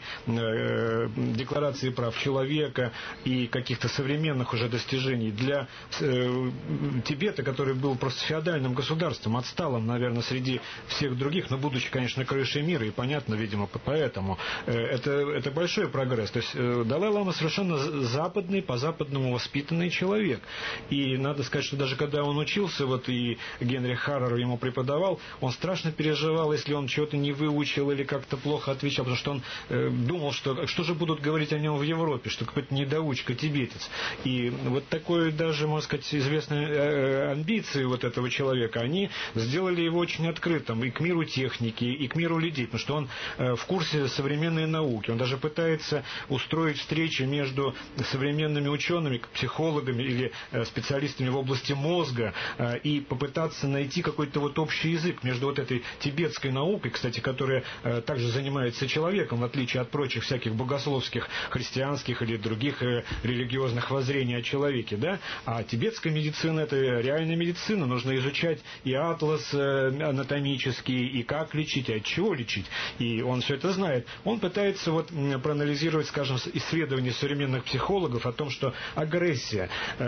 э, Декларации прав человека, и каких-то современных уже достижений для э, Тибета, который был просто феодальным государством, отсталым, наверное, среди всех других, но будучи, конечно, крышей мира, и понятно, видимо, поэтому э, это, это большой прогресс. То есть э, Далай-лама совершенно западный, по-западному воспитанный человек. И надо сказать, что даже когда он учился, вот и Генри Харрер ему преподавал, он страшно переживал, если он чего-то не выучил или как-то плохо отвечал, потому что он э, думал, что что же будут говорить о нем в Европе, что какой-то недоучка тибетец. И вот такой даже, можно сказать, известные э, амбиции вот этого человека, они сделали его очень открытым и к миру техники, и к миру людей, потому что он э, в курсе современной науки. Он даже пытается устроить встречи между современными учеными, психологами или э, специалистами в области мозга э, и попытаться найти какой-то вот общий язык между вот этой тибетской наукой, кстати, которая э, также занимается человеком, в отличие от прочих всяких богословских, христианских или других э, религиозных воззрений о человеке, да? А тибетская медицина — это реальная медицина, нужно изучать и атлас э, анатомический, и как лечить, и от чего лечить. И он все это знает. Он пытается вот проанализировать, скажем, исследования современных психологов о том, что агрессия, э,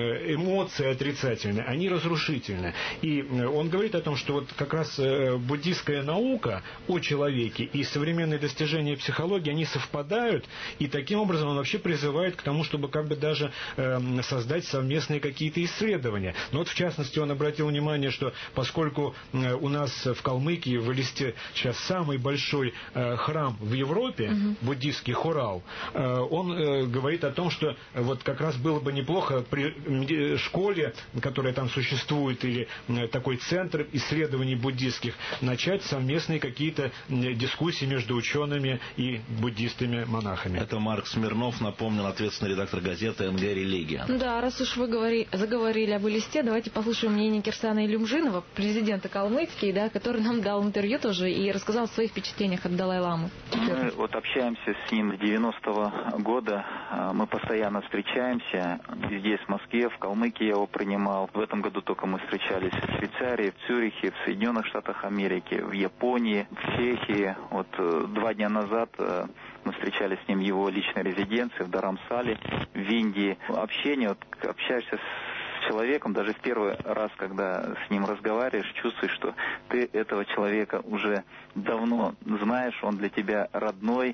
эмоции отрицательные, они разрушительны. И он говорит о том, что вот как раз э, буддийская наука о человеке и современные достижения психологии, они совпадают, и таким образом он вообще призывает призывает к тому, чтобы как бы даже э, создать совместные какие-то исследования. Но вот в частности он обратил внимание, что поскольку э, у нас в Калмыкии, в Элисте сейчас самый большой э, храм в Европе, угу. буддийский Хурал, э, он э, говорит о том, что э, вот как раз было бы неплохо при школе, которая там существует, или э, такой центр исследований буддийских, начать совместные какие-то дискуссии между учеными и буддистами-монахами. Это Марк Смирнов, напомнил, ответственный редактор газеты эн гэ «Религия». Да, раз уж вы говори, заговорили об Элисте, давайте послушаем мнение Кирсана Илюмжинова, президента Калмыкии, да, который нам дал интервью тоже и рассказал о своих впечатлениях от Далай-ламы. Мы вот общаемся с ним с девяностого года, мы постоянно встречаемся здесь, в Москве, в Калмыкии я его принимал. В этом году только мы встречались в Швейцарии, в Цюрихе, в Соединенных Штатах Америки, в Японии, в Чехии. Вот два дня назад мы встречались с ним в его личной резиденции в Дарамсале, в Индии. Общение, вот, общаешься с человеком, даже в первый раз, когда с ним разговариваешь, чувствуешь, что ты этого человека уже давно знаешь, он для тебя родной.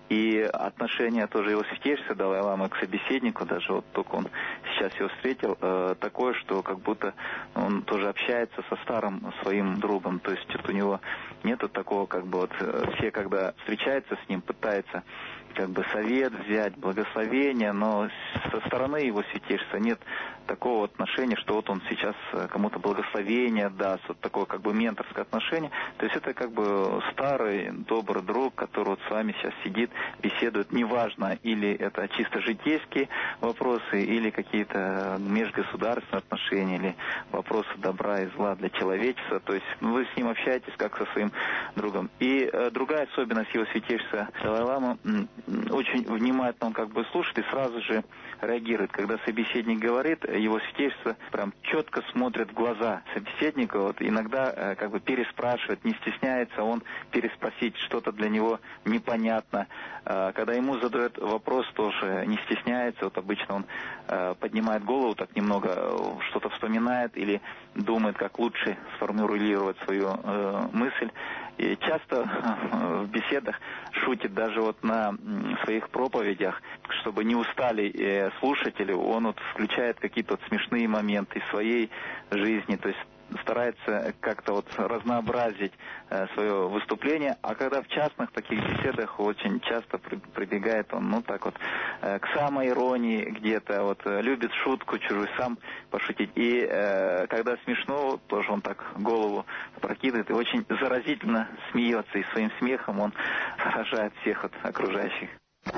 И отношение тоже его святейшества Далай-ламы к собеседнику, даже вот только он сейчас его встретил, э, такое, что как будто он тоже общается со старым своим другом. То есть вот у него нету такого, как бы вот все, когда встречаются с ним, пытаются как бы совет взять, благословение, но со стороны его святейшества нет такого отношения, что вот он сейчас кому-то благословение даст, вот такое как бы менторское отношение. То есть это как бы старый, добрый друг, который вот с вами сейчас сидит, беседует, неважно, или это чисто житейские вопросы, или какие-то межгосударственные отношения, или вопросы добра и зла для человечества. То есть вы с ним общаетесь как со своим другом. И э, другая особенность его святейшества Далай-ламы, очень внимательно он как бы слушает и сразу же реагирует. Когда собеседник говорит, его святейшество прям четко смотрит в глаза собеседника, вот иногда э, как бы переспрашивает, не стесняется он переспросить, что-то для него непонятно. Э, когда ему задают вопрос, тоже не стесняется, вот обычно он э, поднимает голову, так немного э, что-то вспоминает или думает, как лучше сформулировать свою э, мысль. И часто в беседах шутит даже вот на своих проповедях, чтобы не устали слушатели, он вот включает какие-то вот смешные моменты из своей жизни, то есть старается как-то вот разнообразить э, свое выступление, а когда в частных таких беседах очень часто при, прибегает он, ну так вот, э, к самоиронии где-то, вот, э, любит шутку чужую, сам пошутить. И э, когда смешно, тоже он так голову прокидывает и очень заразительно смеется, и своим смехом он поражает всех вот окружающих.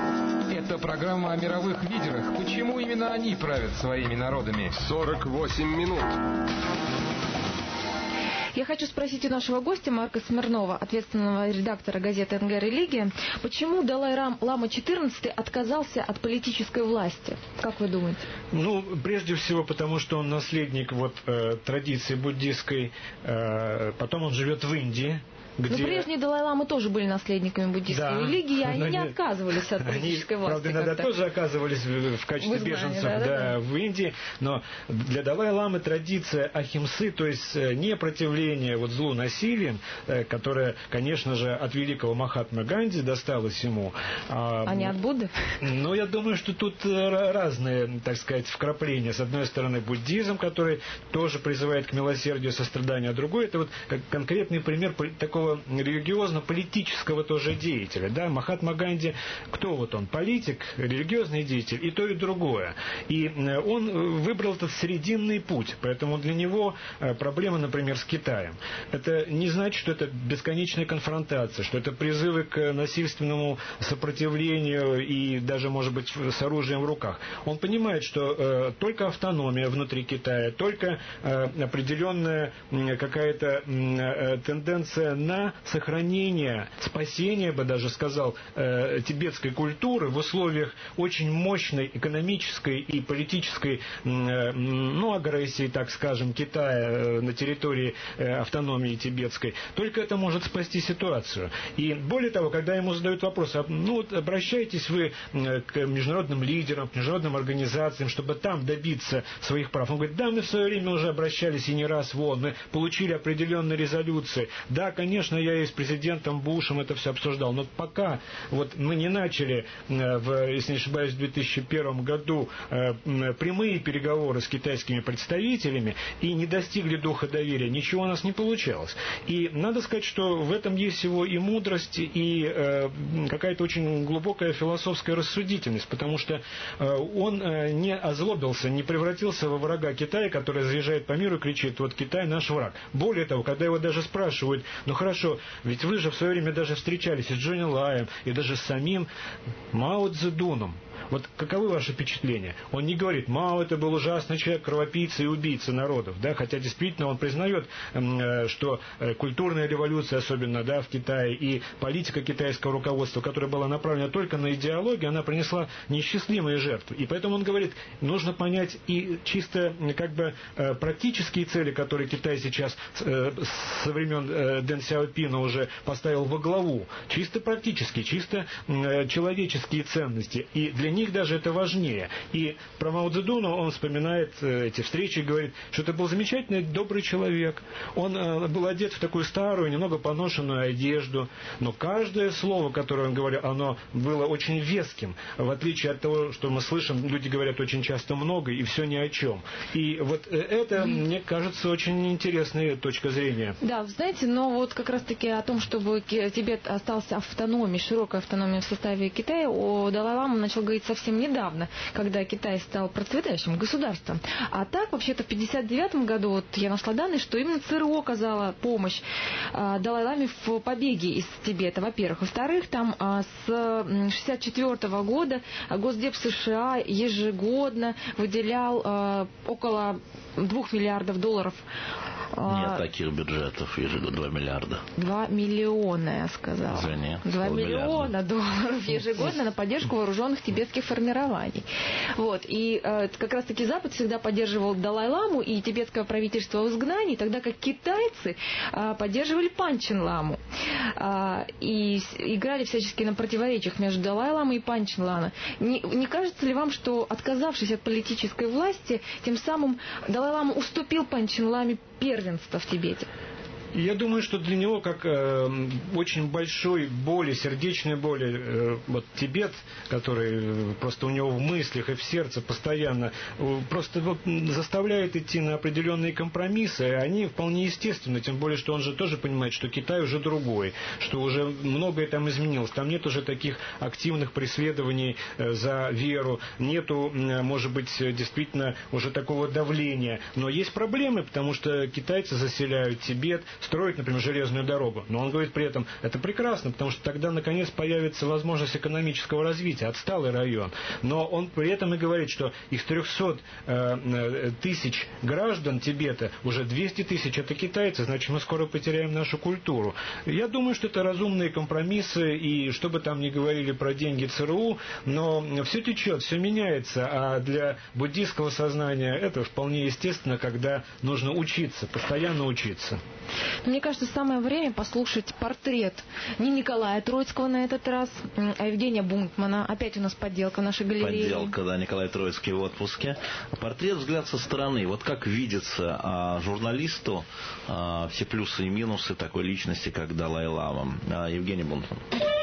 Это программа о мировых лидерах. Почему именно они правят своими народами? сорок восемь минут. Я хочу спросить у нашего гостя Марка Смирнова, ответственного редактора газеты эн гэ «Религия», почему Далай-лама четырнадцатый отказался от политической власти? Как вы думаете? Ну, прежде всего, потому что он наследник вот, э, традиции буддийской, э, потом он живет в Индии. Где... Но прежние Далай-ламы тоже были наследниками буддийской да, религии, и они не нет, отказывались от политической они, власти. Правда, иногда тоже оказывались в качестве в беженцев да, да, да, в Индии, но для Далай-ламы традиция ахимсы, то есть непротивление вот злу насилием, которое, конечно же, от великого Махатмы Ганди досталось ему. А не от Будды? Ну, я думаю, что тут разные, так сказать, вкрапления. С одной стороны, буддизм, который тоже призывает к милосердию, состраданию, а другой, это вот конкретный пример такого религиозно-политического тоже деятеля. Да? Махатма Ганди, кто вот он? Политик, религиозный деятель, и то, и другое. И он выбрал этот срединный путь. Поэтому для него проблема, например, с Китаем. Это не значит, что это бесконечная конфронтация, что это призывы к насильственному сопротивлению и даже, может быть, с оружием в руках. Он понимает, что э, только автономия внутри Китая, только э, определенная э, какая-то э, тенденция на на сохранение, спасение, я бы даже сказал, э, тибетской культуры в условиях очень мощной экономической и политической э, ну, агрессии, так скажем, Китая э, на территории э, автономии тибетской. Только это может спасти ситуацию. И более того, когда ему задают вопрос, ну вот обращайтесь вы э, к международным лидерам, к международным организациям, чтобы там добиться своих прав. Он говорит, да, мы в свое время уже обращались и не раз, вон, мы получили определенные резолюции. Да, конечно, конечно, я и с президентом Бушем это все обсуждал, но пока вот мы не начали, в, если не ошибаюсь, в две тысячи первом году прямые переговоры с китайскими представителями и не достигли духа доверия, ничего у нас не получалось. И надо сказать, что в этом есть его и мудрость, и э, какая-то очень глубокая философская рассудительность, потому что э, он э, не озлобился, не превратился во врага Китая, который заезжает по миру и кричит: вот Китай наш враг. Более того, когда его даже спрашивают: ну хорошо, ведь вы же в свое время даже встречались и с Джонни Лаем, и даже с самим Мао Цзэдуном. Вот каковы ваши впечатления? Он не говорит: Мао это был ужасный человек, кровопийца и убийца народов, да, хотя действительно он признает, что культурная революция, особенно, да, в Китае, и политика китайского руководства, которая была направлена только на идеологию, она принесла неисчислимые жертвы. И поэтому он говорит, нужно понять и чисто как бы практические цели, которые Китай сейчас со времен Дэн Сяопина уже поставил во главу, чисто практические, чисто человеческие ценности. И для них даже это важнее. И про Мао Цзэдуна он вспоминает эти встречи и говорит, что это был замечательный, добрый человек. Он э, был одет в такую старую, немного поношенную одежду, но каждое слово, которое он говорил, оно было очень веским, в отличие от того, что мы слышим, люди говорят очень часто много и все ни о чем. И вот это, мне кажется, очень интересная точка зрения. Да, знаете, но вот как раз-таки о том, чтобы Тибет остался автономией, широкой автономией в составе Китая, о Далай-лама начал говорить совсем недавно, когда Китай стал процветающим государством. А так, вообще-то, в пятьдесят девятом году, вот я нашла данные, что именно ЦРУ оказала помощь э, Далай-ламе в побеге из Тибета, во-первых. Во-вторых, там э, с шестьдесят четвёртого года Госдеп США ежегодно выделял э, около двух миллиардов долларов. Нет таких бюджетов, ежегодно два миллиарда. Два миллиона, я сказала. Извини. Два миллиона долларов ежегодно на поддержку вооруженных тибетских формирований. Вот. И э, как раз-таки Запад всегда поддерживал Далай-ламу и тибетское правительство в изгнании, тогда как китайцы э, поддерживали Панчин-ламу. Э, и играли всячески на противоречиях между Далай-ламой и Панчин-ламой. Не, не кажется ли вам, что, отказавшись от политической власти, тем самым Далай-лама уступил Панчин-ламе первенство в Тибете? Я думаю, что для него, как э, очень большой боли, сердечной боли, э, вот Тибет, который просто у него в мыслях и в сердце постоянно э, просто вот, заставляет идти на определенные компромиссы, они вполне естественны, тем более, что он же тоже понимает, что Китай уже другой, что уже многое там изменилось, там нет уже таких активных преследований э, за веру, нету, э, может быть, действительно уже такого давления, но есть проблемы, потому что китайцы заселяют Тибет, строить, например, железную дорогу. Но он говорит при этом, это прекрасно, потому что тогда, наконец, появится возможность экономического развития, отсталый район. Но он при этом и говорит, что из трехсот э, тысяч граждан Тибета уже двести тысяч это китайцы, значит, мы скоро потеряем нашу культуру. Я думаю, что это разумные компромиссы, и что бы там ни говорили про деньги ЦРУ, но все течет, все меняется, а для буддийского сознания это вполне естественно, когда нужно учиться, постоянно учиться. Мне кажется, самое время послушать портрет не Николая Троицкого на этот раз, а Евгения Бунтмана. Опять у нас подделка в нашей галерее. Подделка, да, Николай Троицкий в отпуске. Портрет, взгляд со стороны. Вот как видится а, журналисту а, все плюсы и минусы такой личности, как Далай-лама. А, Евгений Бунтман.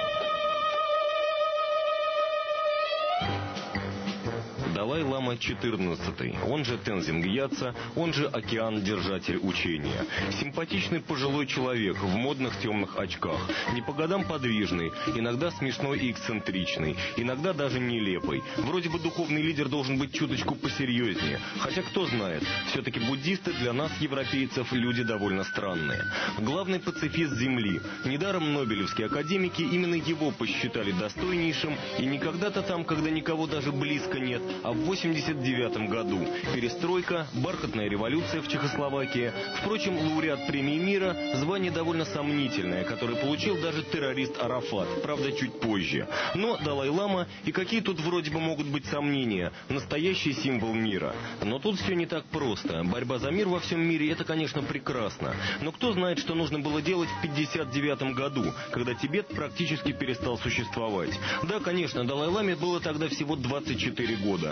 Далай-лама четырнадцатый, он же Тензин Гьяца, он же океан-держатель учения. Симпатичный пожилой человек в модных темных очках, не по годам подвижный, иногда смешной и эксцентричный, иногда даже нелепый. Вроде бы духовный лидер должен быть чуточку посерьезнее, хотя кто знает, все-таки буддисты для нас, европейцев, люди довольно странные. Главный пацифист Земли, недаром нобелевские академики именно его посчитали достойнейшим, и не когда-то там, когда никого даже близко нет, а в восемьдесят девятом году. Перестройка, бархатная революция в Чехословакии. Впрочем, лауреат премии мира – звание довольно сомнительное, которое получил даже террорист Арафат, правда, чуть позже. Но Далай-лама, и какие тут вроде бы могут быть сомнения, настоящий символ мира. Но тут все не так просто. Борьба за мир во всем мире – это, конечно, прекрасно. Но кто знает, что нужно было делать в пятьдесят девятом году, когда Тибет практически перестал существовать. Да, конечно, Далай-ламе было тогда всего двадцать четыре года.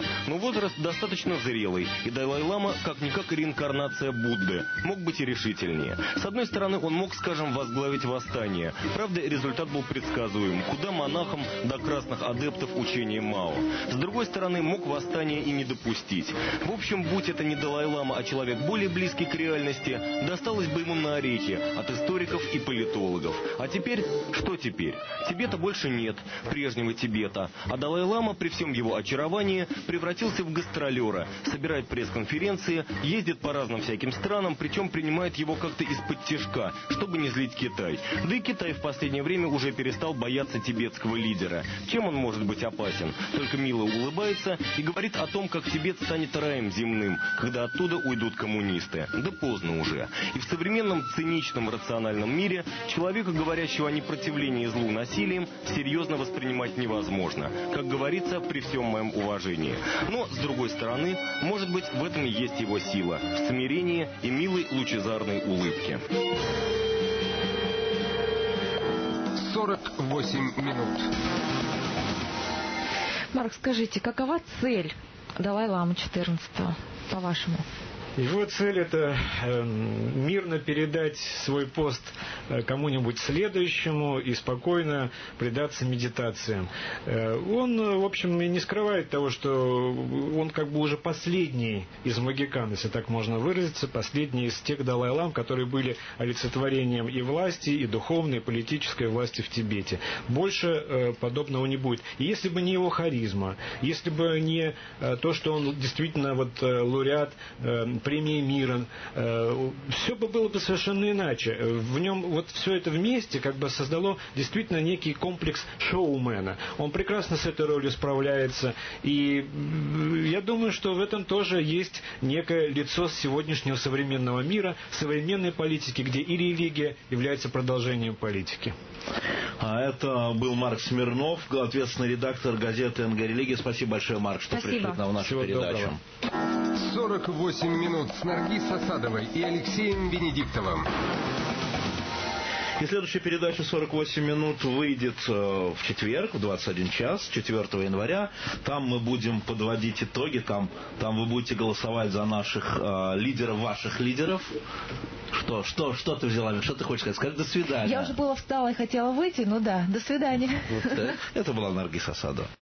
Но возраст достаточно зрелый, и Далай-лама как-никак реинкарнация Будды, мог быть и решительнее. С одной стороны, он мог, скажем, возглавить восстание. Правда, результат был предсказуем. Куда монахам до красных адептов учения Мао. С другой стороны, мог восстание и не допустить. В общем, будь это не Далай-лама, а человек более близкий к реальности, досталось бы ему на орехи от историков и политологов. А теперь, что теперь? Тибета больше нет, прежнего Тибета. А Далай-лама при всем его очаровании превратился в гастролера, собирает пресс-конференции, ездит по разным всяким странам, причем принимает его как-то из-под тишка, чтобы не злить Китай. Да и Китай в последнее время уже перестал бояться тибетского лидера. Чем он может быть опасен? Только мило улыбается и говорит о том, как Тибет станет раем земным, когда оттуда уйдут коммунисты. Да поздно уже. И в современном циничном рациональном мире человека, говорящего о непротивлении злу насилием, серьезно воспринимать невозможно. Как говорится, при всем моем уважении. Но, с другой стороны, может быть, в этом и есть его сила. В смирении и милой лучезарной улыбке. сорок восемь минут. Марк, скажите, какова цель Далай-ламы четырнадцатого, по-вашему? Его цель – это э, мирно передать свой пост э, кому-нибудь следующему и спокойно предаться медитациям. Э, он, в общем, и не скрывает того, что он как бы уже последний из магикан, если так можно выразиться, последний из тех Далай-лам, которые были олицетворением и власти, и духовной, и политической власти в Тибете. Больше э, подобного не будет. И если бы не его харизма, если бы не э, то, что он действительно вот, э, лауреат э, премии мира, э, все бы было бы совершенно иначе. В нем вот все это вместе как бы создало действительно некий комплекс шоумена. Он прекрасно с этой ролью справляется. И я думаю, что в этом тоже есть некое лицо сегодняшнего современного мира, современной политики, где и религия является продолжением политики. А это был Марк Смирнов, ответственный редактор газеты эн гэ Религия. Спасибо большое, Марк, что Спасибо. пришли к нам в нашу Всего передачу. Доброго. сорок восемь минут с Наргиз Асадовой и Алексеем Венедиктовым. И следующая передача «сорок восемь минут» выйдет в четверг в двадцать один час, четвёртого января. Там мы будем подводить итоги, там, там вы будете голосовать за наших э, лидеров, ваших лидеров. Что, что, что ты взяла? Что ты хочешь сказать? Скажи «до свидания». Я уже была встала и хотела выйти, ну да, до свидания. Это была Наргиз Асадова.